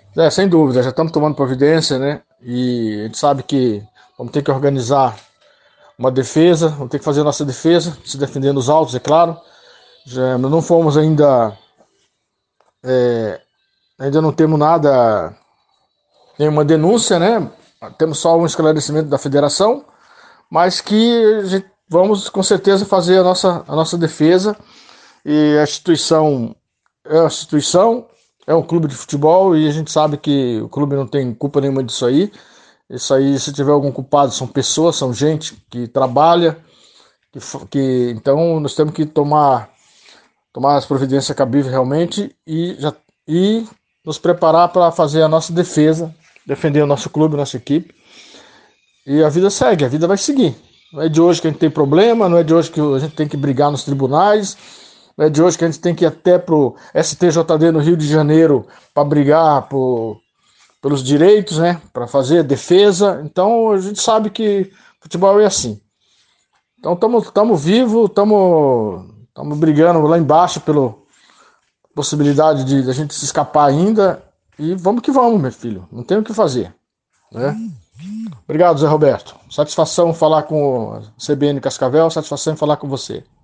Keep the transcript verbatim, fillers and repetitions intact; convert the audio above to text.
É, sem dúvida, já estamos tomando providência, né? E a gente sabe que vamos ter que organizar uma defesa, vamos ter que fazer a nossa defesa, se defender nos altos, é claro. Já não fomos ainda, ainda não temos nada, nenhuma denúncia, né? Temos só um esclarecimento da federação, mas que a gente, vamos com certeza fazer a nossa, a nossa defesa. E a instituição é uma instituição, é um clube de futebol e a gente sabe que o clube não tem culpa nenhuma disso aí. Isso aí, se tiver algum culpado, são pessoas, são gente que trabalha, que, que então nós temos que tomar, tomar as providências cabíveis realmente e, já, e nos preparar para fazer a nossa defesa, defender o nosso clube, a nossa equipe. E a vida segue, a vida vai seguir. Não é de hoje que a gente tem problema, não é de hoje que a gente tem que brigar nos tribunais, não é de hoje que a gente tem que ir até pro S T J D no Rio de Janeiro para brigar por, pelos direitos, né? Para fazer defesa. Então a gente sabe que futebol é assim. Então estamos vivos, estamos brigando lá embaixo pela possibilidade de, de a gente se escapar ainda. E vamos que vamos, meu filho. Não tem o que fazer, né? Obrigado, Zé Roberto. Satisfação falar com o C B N Cascavel, satisfação em falar com você.